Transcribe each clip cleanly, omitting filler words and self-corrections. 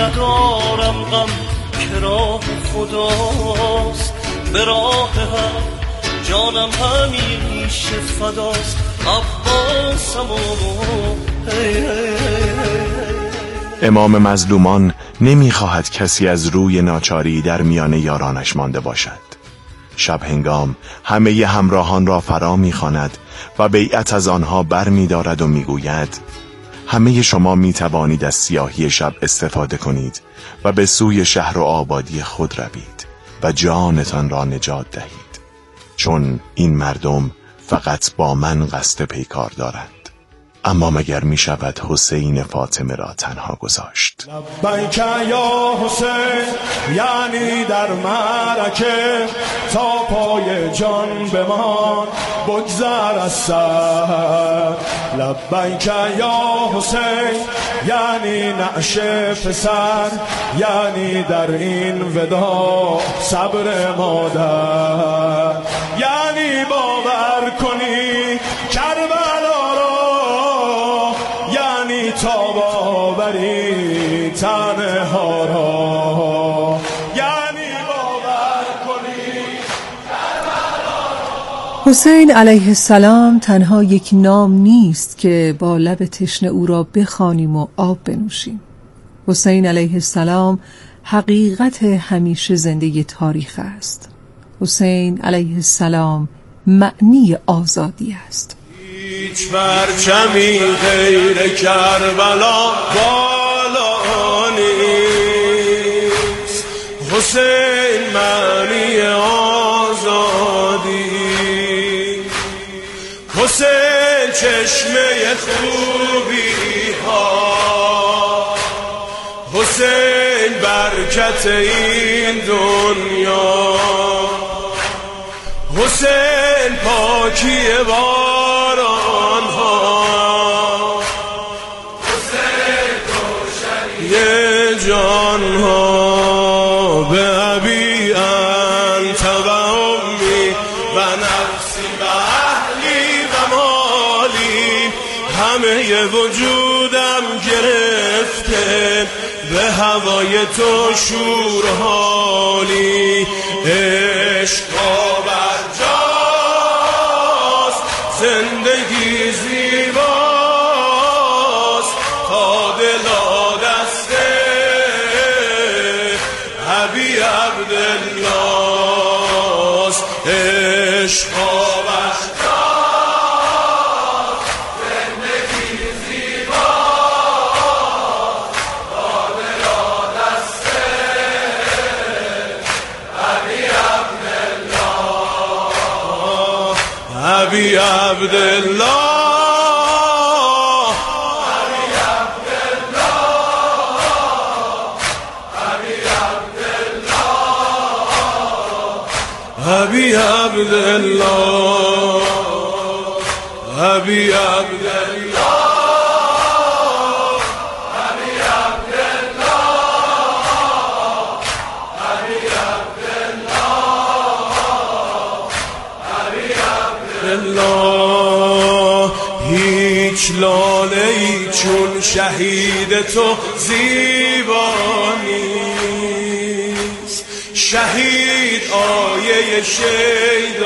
ندارم غم که راه خداست، به راه هم جانم همیشه فداست. عباسم امام مظلومان نمیخواهد کسی از روی ناچاری در میان یارانش مانده باشد. شب هنگام همه همراهان را فرا میخواند و بیعت از آنها بر می‌دارد و میگوید همه شما میتوانید از سیاهی شب استفاده کنید و به سوی شهر و آبادی خود روید و جانتان را نجات دهید، چون این مردم فقط با من قصد پیکار دارند. اما مگر می شود حسین فاطمه را تنها گذاشت؟ لبیک یا حسین، یعنی در معرکه تا پای جان بمان بگذر از سر. لبیک یا حسین، یعنی نعش پسر، یعنی در این ودا صبر مادر، یعنی باور کنی کربلا را، یعنی تاب آوری تنها را، یعنی باور کنی کربلا را. حسین علیه السلام تنها یک نام نیست که با لب تشنه او را بخوانیم و آب بنوشیم. حسین علیه السلام حقیقت همیشه زنده تاریخ است. حسین علیه السلام معنی آزادی است. هیچ پرچمی غیر کربلا بالا نیست. حسین معنی آزادی، حسین چشمه خوبی ها، حسین برکت این دنیا، حسین پاکی باران ها، حسین روشنی جان ها. به ابی انت و امی و نفسی و اهلی و مالی، همه وجودم گرفته به هوای تو شور حالی. عشق زندگی زیباست تا دلا دسته ابی عبدالله است. عشق بخشاست زندگی زیباست تا دلا دسته ابی عبدالله، ابی عبدالله، ابی عبدالله، ابی عبدالله، ابی عبدالله، ابی عبدالله، ابی عبدالله. هیچ لاله‌ای چون شهید تو زیبا نیست. شهید آیه شیدایی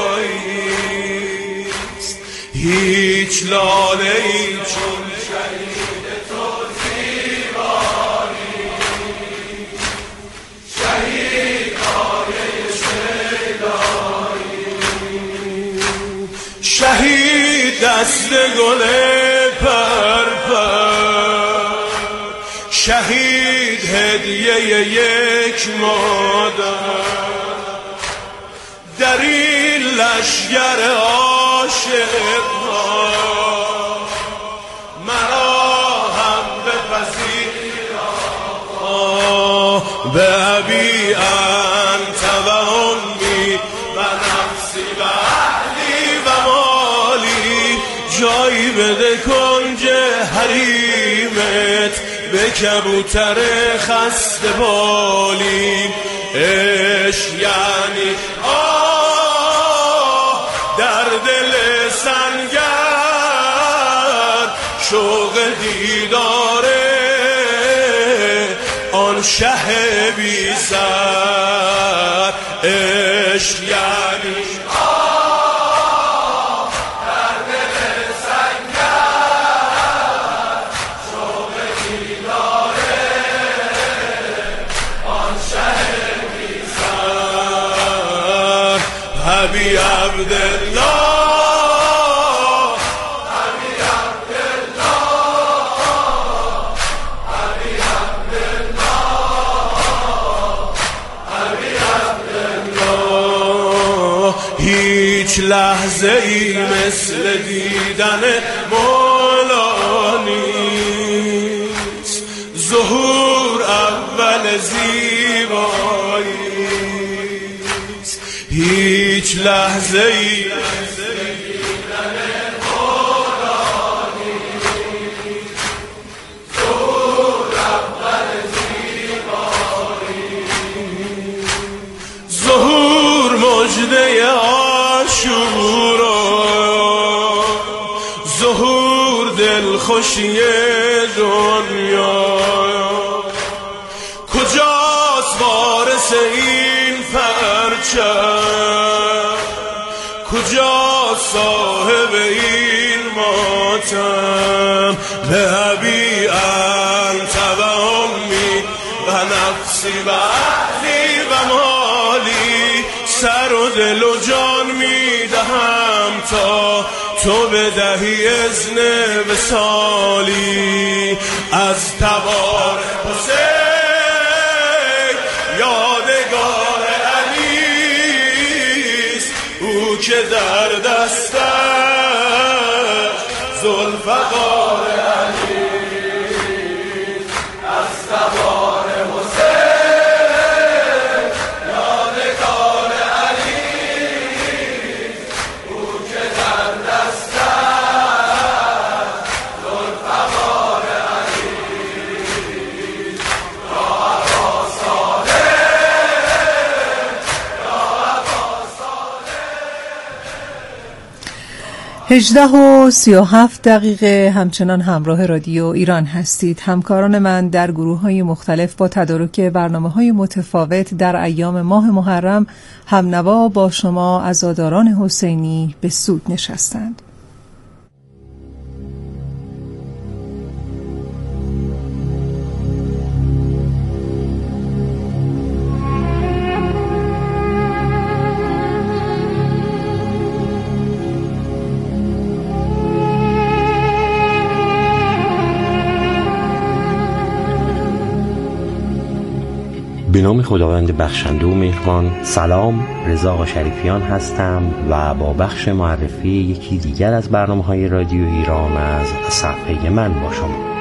است. هیچ لاله‌ای چون شهید تو زیبا نیست. شهید آیه شیدایی، شهید دست گل پرپر، شهید هدیه یک مادر. در این لشگر عاشق ها مرا هم بپذیر آقا. به ابی انت و امی و نفسی و اهلی و مالی، جایی بده کنج حریمت به کبوتر خسته بالی. عشق یعنی آه در دل سنگر، شوق دیداره آن شه بی سر. عشق یعنی در دل سنگر شوق دیداره آن شه بی سر. حبی عبدالله هیچ لحظه ای مثل دیدن مولا نیست. ظهور اول زیبایی است. هیچ لحظه ای مثل دیدن مولا نیست. ظهور اول زیبایی. ظهور مجده ظهور دلخوشی دنیا. کجاست وارث این پرچم؟ کجاست صاحب این ماتم؟ ذهبی انت و امی و نفسی و اهلی و مالی. سر و دل و جان میدهم تا تو بدهی اذن وصالی. از تبار حسین یادگار علیست. او که در دستش ذوالفقار علیست. از تبار حسین یادگار علیست. او که در هجده و 37 دقیقه همچنان همراه رادیو ایران هستید. همکاران من در گروه‌های مختلف با تدارک برنامه‌های متفاوت در ایام ماه محرم همنوا با شما عزاداران حسینی به سود نشستند. به نام خداوند بخشنده و مهربان. سلام، رضا آقا شریفیان هستم و با بخش معرفی یکی دیگر از برنامه‌های رادیو ایران از صفحه من با شما.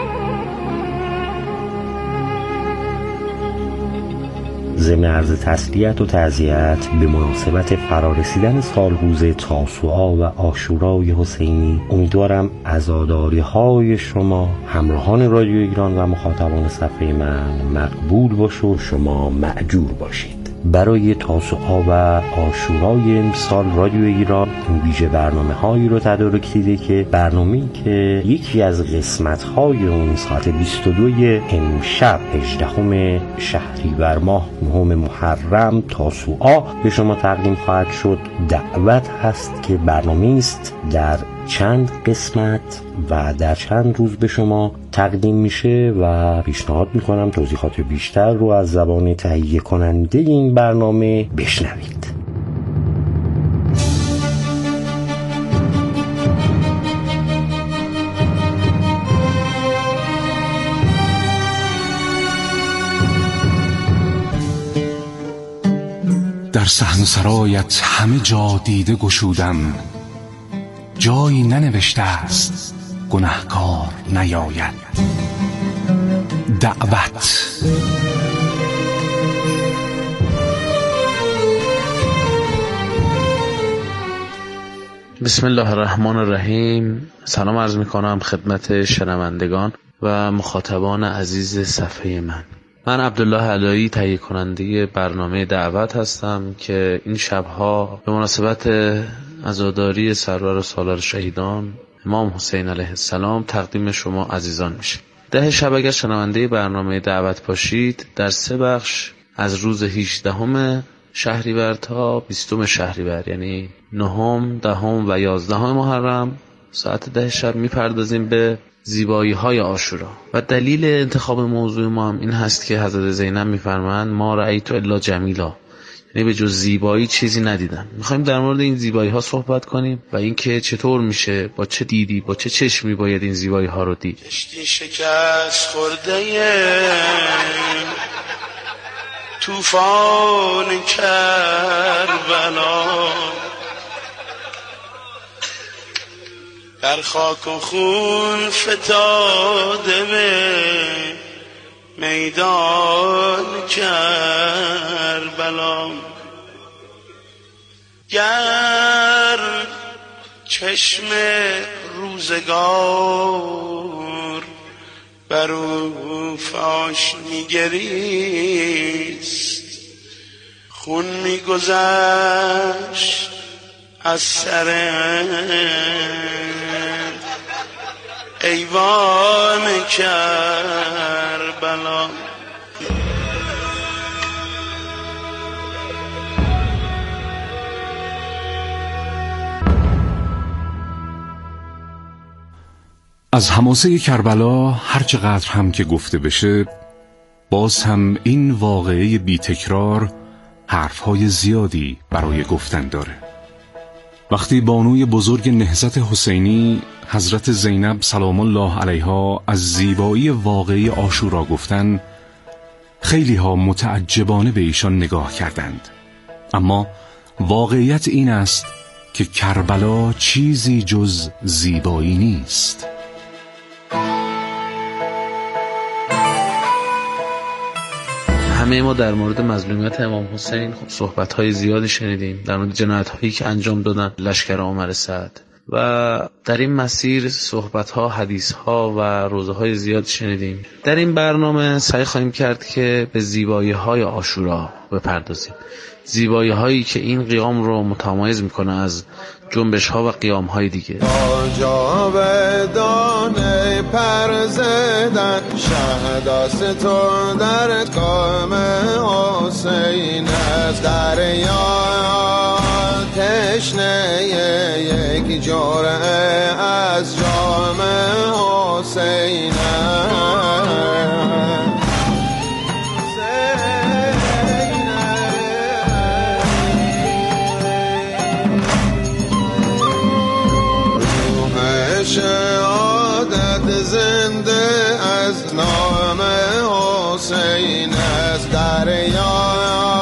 ضمن عرض تسلیت و تعزیت به مناسبت فرارسیدن سالروز تاسوعا و عاشورای حسینی، امیدوارم عزاداری‌های شما همراهان رادیو ایران و مخاطبان صفحه من مقبول باشه و شما مأجور باشید. برای تاسوعا و عاشورای امسال رادیو ایران این ویژه برنامه‌هایی رو تدارک دیده که برنامه‌ای که یکی از قسمت‌های اون ساعت 22 امشب 18 شهریور ماه 9 محرم تاسوعا به شما تقدیم خواهد شد. دعوت هست که برنامه‌ای است در چند قسمت و در چند روز به شما تقدیم میشه و پیشنهاد میکنم توضیحات بیشتر رو از زبان تهیه کننده این برنامه بشنوید. در صحن‌سرایت همه جا دیده گشودم، جایی ننوشته است گنهکار نیاید. دعوت. بسم الله الرحمن الرحیم. سلام عرض میکنم خدمت شنوندگان و مخاطبان عزیز صفحه من. من عبدالله علایی تهیه کننده برنامه دعوت هستم که این شبها به مناسبت عزاداری سرور سالار شهیدان امام حسین علیه السلام تقدیم شما عزیزان میشه. ده شب اگر شنونده برنامه دعوت باشید، در 3 بخش از روز 18 شهریور تا 20 شهریور، یعنی 9، 10 و 11 محرم، ساعت 10 شب میپردازیم به زیبایی های عاشورا. و دلیل انتخاب موضوع ما هم این هست که حضرت زینب میفرمایند ما رأیت الا جمیلا، یعنی به جز زیبایی چیزی ندیدم. میخوایم در مورد این زیبایی ها صحبت کنیم و اینکه چطور میشه، با چه دیدی، با چه چشمی باید این زیبایی ها رو دید. کشتی شکست خورده طوفان کربلا، در خاک و خون فتاده به میدان کربلا. گر چشم روزگار بر او فاش میگریست، خون میگذشت از سر ایوان کربلا. از حماسه کربلا هر چقدر هم که گفته بشه، باز هم این واقعه بی تکرار حرفهای زیادی برای گفتن داره. وقتی بانوی بزرگ نهضت حسینی حضرت زینب سلام الله علیها از زیبایی واقعی عاشورا گفتن، خیلی ها متعجبانه به ایشان نگاه کردند. اما واقعیت این است که کربلا چیزی جز زیبایی نیست. همه ما در مورد مظلومیت امام حسین صحبت‌های زیادی شنیدیم، در مورد جنایت‌هایی که انجام دادن لشکر عمر سعد، و در این مسیر صحبت‌ها، حدیث‌ها و روزه‌های زیاد شنیدیم. در این برنامه سعی خواهیم کرد که به زیبایی‌های عاشورا بپردازیم، زیبایی‌هایی که این قیام رو متمایز می‌کنه از جنبش‌ها و قیام‌های دیگه. جاودانه پر زدن شهداست تو در کام حسین است، دریا تشنه یک جرعه از جام حسین است. شهادت زنده از نام حسین است، دریا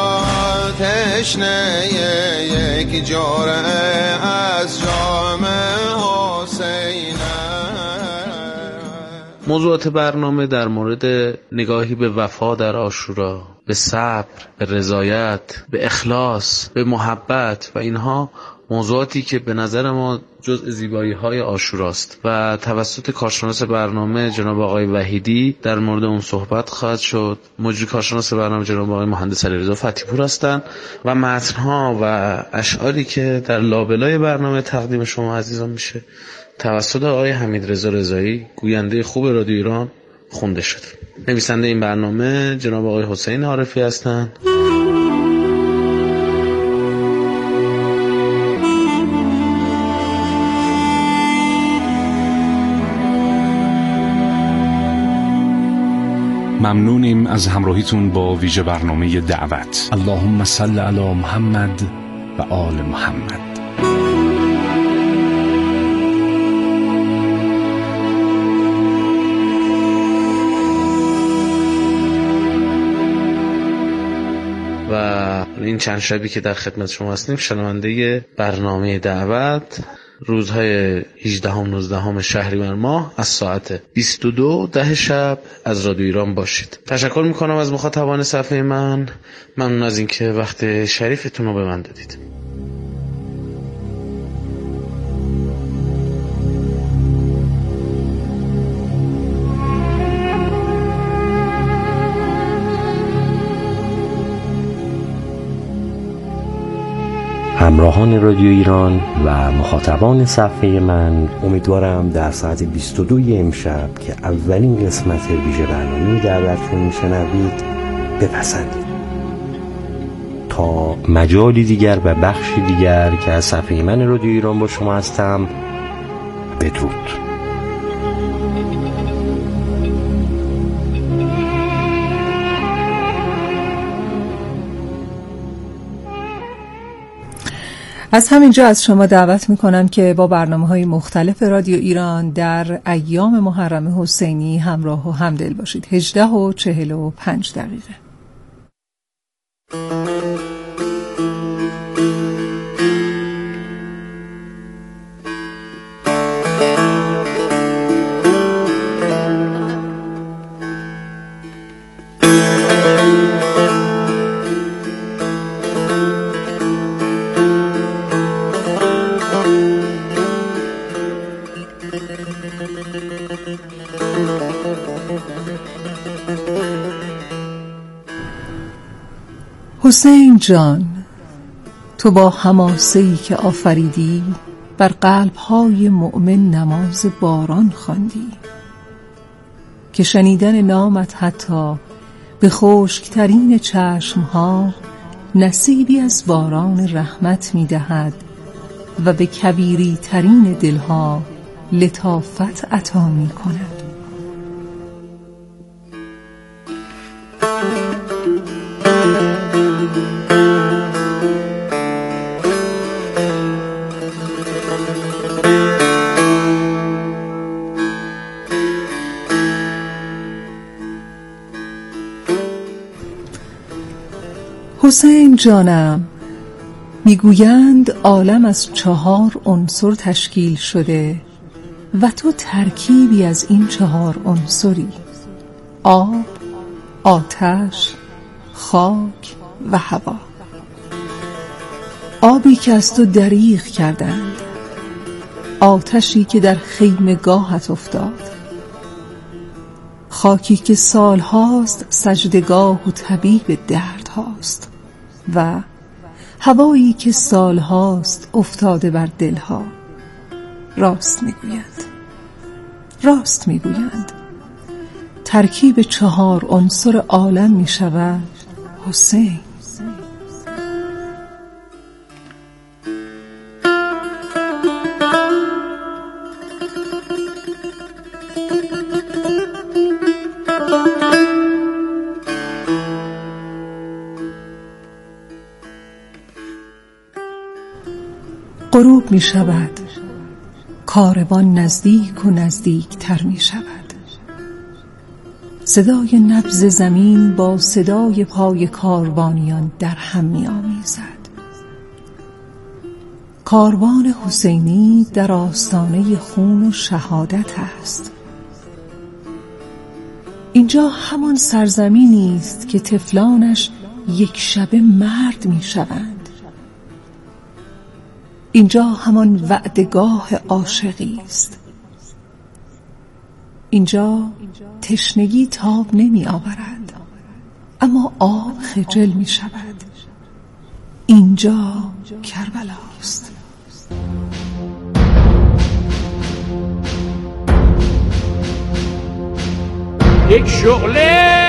تشنه یک جرعه از جام حسین است. موضوعات برنامه در مورد نگاهی به وفا در عاشورا، به صبر، به رضایت، به اخلاص، به محبت و اینها موضوعاتی که به نظر ما جزء زیبایی‌های عاشوراست و توسط کارشناس برنامه جناب آقای وحیدی در مورد اون صحبت خواهد شد. مجری کارشناس برنامه جناب آقای مهندس علیرضا فتی‌پور هستند و متن‌ها و اشعاری که در لابلای برنامه تقدیم شما عزیزان میشه توسط آقای حمیدرضا رضایی، گوینده خوب رادیو ایران، خونده شده. نویسنده این برنامه جناب آقای حسین عارفی هستند. ممنونیم از همراهیتون با ویژه برنامه دعوت. اللهم صل علی محمد و آل محمد. و این چند شبی که در خدمت شما هستیم شنونده برنامه دعوت روزهای 18 و 19 شهریور ماه از ساعت 22:10 شب از رادیو ایران باشید. تشکر میکنم از مخاطبان صفحه من. ممنون از اینکه وقت شریفتون رو به من دادید. همراهان رادیو ایران و مخاطبان صفحه من، امیدوارم در ساعت 22 امشب که اولین قسمت ویژه برنامه دعوتتون میشنوید بپسندید. تا مجالی دیگر و بخشی دیگر که از صفحه من رادیو ایران با شما هستم، بدرود. از همینجا از شما دعوت میکنم که با برنامه‌های مختلف رادیو ایران در ایام محرم حسینی همراه و همدل باشید. 18:45 دقیقه. حسین جان، تو با حماسه‌ای که آفریدی بر قلب‌های مؤمن نماز باران خواندی که شنیدن نامت حتی به خشک‌ترین چشم‌ها نصیبی از باران رحمت می‌دهد و به کبیری‌ترین دلها لطافت عطا می‌کند. حسین جانم، میگویند عالم از 4 عنصر تشکیل شده و تو ترکیبی از این 4 عنصری: آب، آتش، خاک و هوا. آبی که از تو دریغ کردند، آتشی که در خیمگاهت افتاد، خاکی که سالهاست سجدگاه و طبیب درد هاست و هوایی که سالهاست افتاده بر دلها. راست میگویند ترکیب 4 عنصر عالم می شود حسین. غروب می شود، کاروان نزدیک و نزدیک تر می شود. صدای نبض زمین با صدای پای کاروانیان در هم می آمیزد. کاروان حسینی در آستانه خون و شهادت است. اینجا همان سرزمینی است که طفلانش یک شبه مرد می شوند. اینجا همان وعدگاه عاشقی است. اینجا تشنگی تاب نمی آورد، اما آب خجل می شود. اینجا کربلاست. یک شعله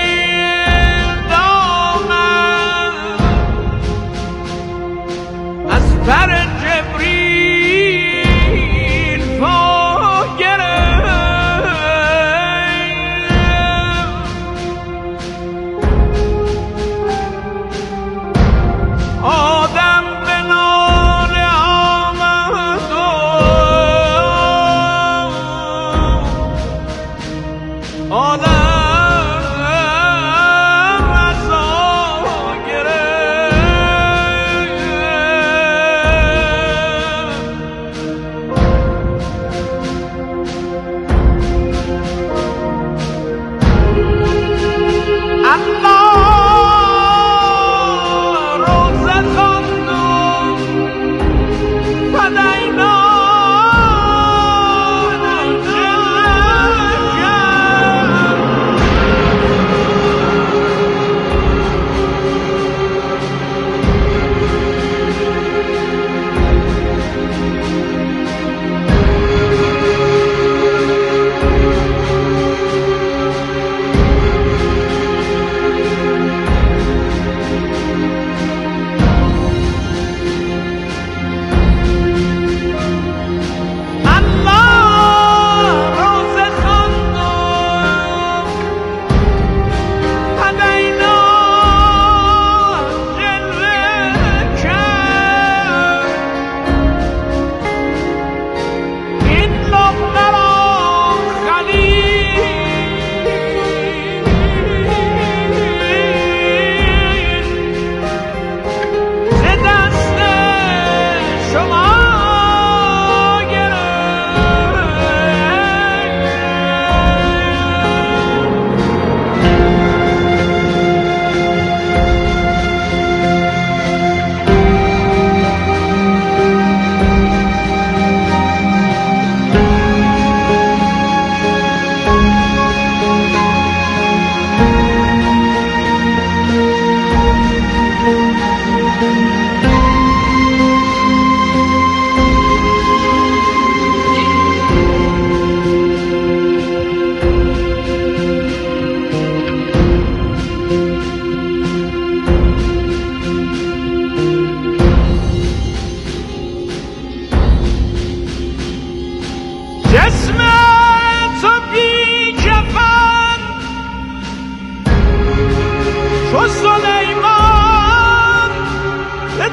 پر جبریل پا گرفت، آدم به ناله آمد و آدم چو سلیمان به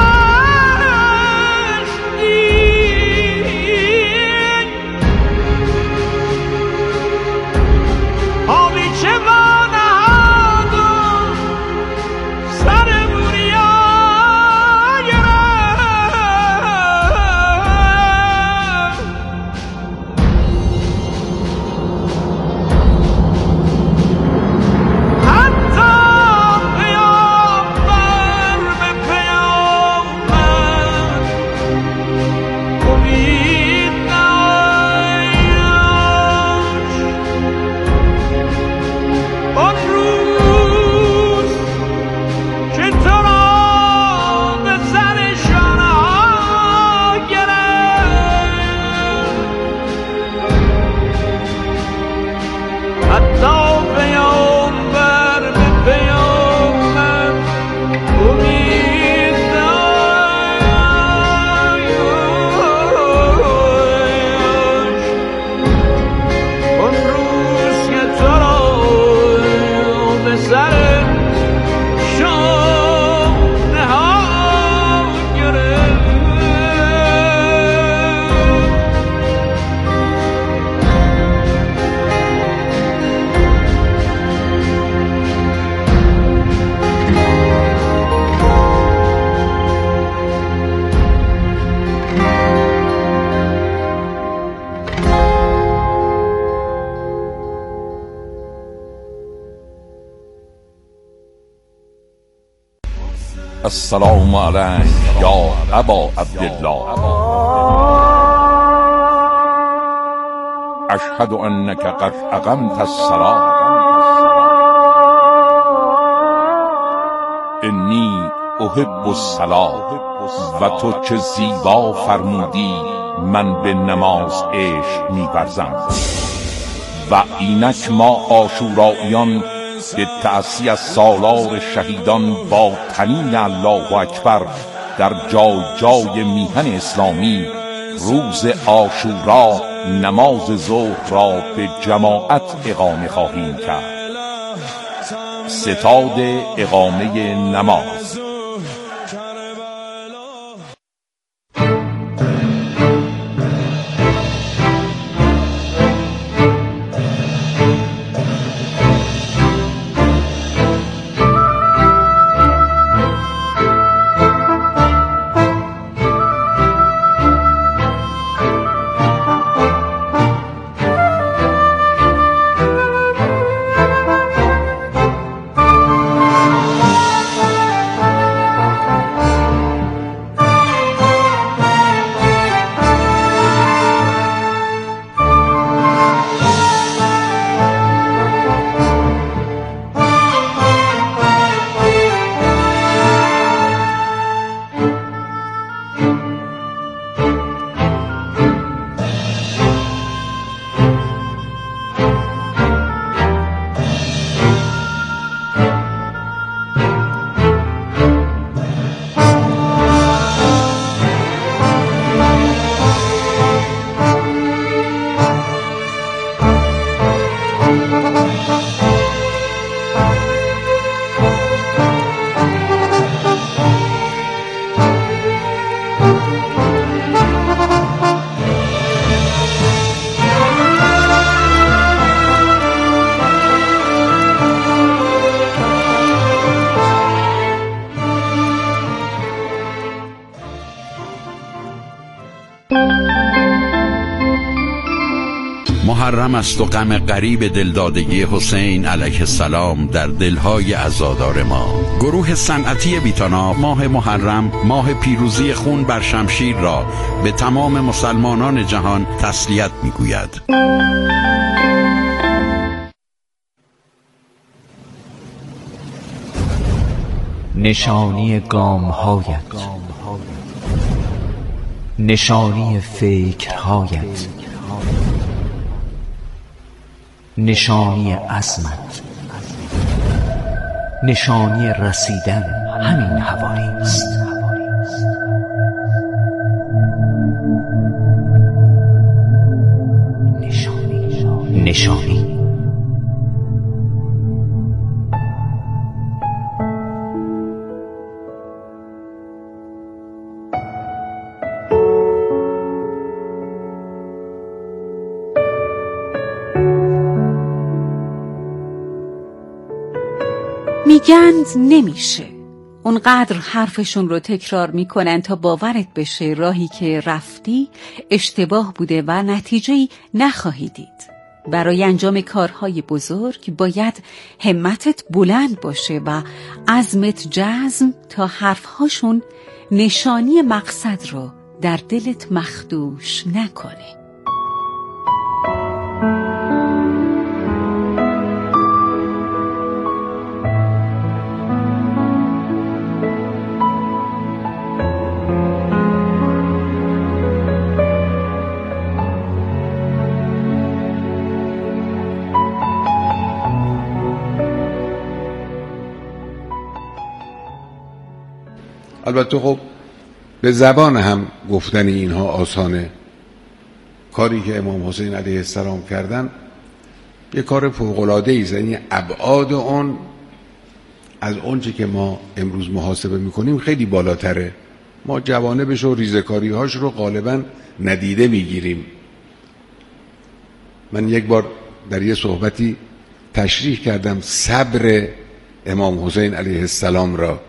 السلام علیک یا ابا عبدالله اشهد انک قد اقمت الصلاة انی احب الصلاة و تو چه زیبا فرمودی من به نماز عشق می‌ورزم. و اینک ما عاشوراییان به تأسی از سالار شهیدان با طنین الله اکبر در جای جای میهن اسلامی روز عاشورا نماز ظهر را به جماعت اقامه خواهیم کرد. ستاد اقامه نماز. محرم است و غم غریب دلدادگی حسین علیه السلام در دلهای عزادار ما. گروه صنعتی بیتانا ماه محرم، ماه پیروزی خون بر شمشیر را به تمام مسلمانان جهان تسلیت می‌گوید. نشانی گام‌هایت، نشانی فکرهایت، نشانی عزمت، نشانی رسیدن همین حوالی است. نشانی میگند نمیشه. اونقدر حرفشون رو تکرار میکنن تا باورت بشه راهی که رفتی اشتباه بوده و نتیجه‌ای نخواهی دید. برای انجام کارهای بزرگ باید همتت بلند باشه و عزمت جزم تا حرفهاشون نشانی مقصد رو در دلت مخدوش نکنه. البته خب به زبان هم گفتن اینها آسانه. کاری که امام حسین علیه السلام کردن یه کار فوق‌العاده‌ای است، یعنی ابعاد اون از اونچه که ما امروز محاسبه میکنیم خیلی بالاتره. ما جوانبش و ریزکاری‌هاش رو غالبا ندیده میگیریم. من یک بار در یه صحبتی تشریح کردم صبر امام حسین علیه السلام را.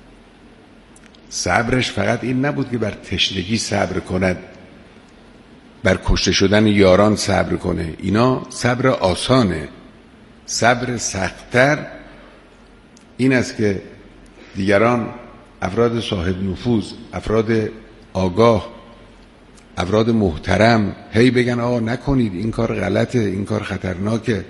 صبرش فقط این نبود که بر تشنگی صبر کند، بر کشته شدن یاران صبر کنه. اینا صبر آسانه. صبر سخت‌تر این است که دیگران، افراد صاحب نفوذ، افراد آگاه، افراد محترم هی بگن آقا نکنید، این کار غلطه، این کار خطرناکه،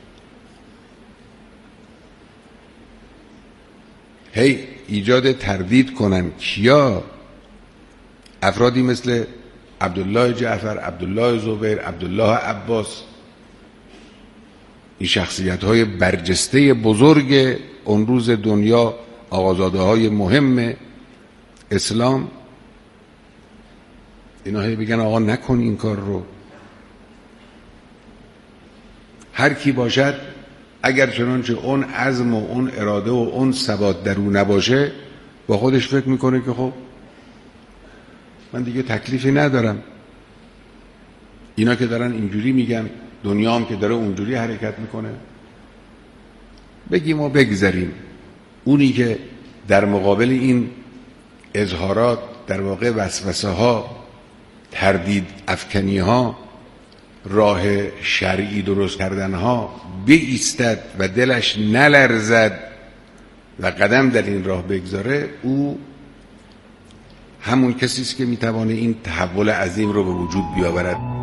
هی ایجاد تردید کنن. کیا؟ افرادی مثل عبدالله جعفر، عبدالله زبیر، عبدالله عباس، این شخصیت‌های برجسته بزرگ اون روز دنیا، آقازاده‌های مهم اسلام. اینا هی بگن آقا نکن این کار رو. هر کی باشد اگر چنانچه اون عزم و اون اراده و اون ثبات در او نباشه، با خودش فکر میکنه که خب من دیگه تکلیفی ندارم. اینا که دارن اینجوری میگن، دنیا هم که داره اونجوری حرکت میکنه، بگیم و بگذاریم. اونی که در مقابل این اظهارات، در واقع وسوسه ها، تردید افکنی ها، راه شرعی درست کردن ها بایستد و دلش نلرزد و قدم در این راه بگذاره، او همون کسی است که میتوانه این تحول عظیم رو به وجود بیاورد.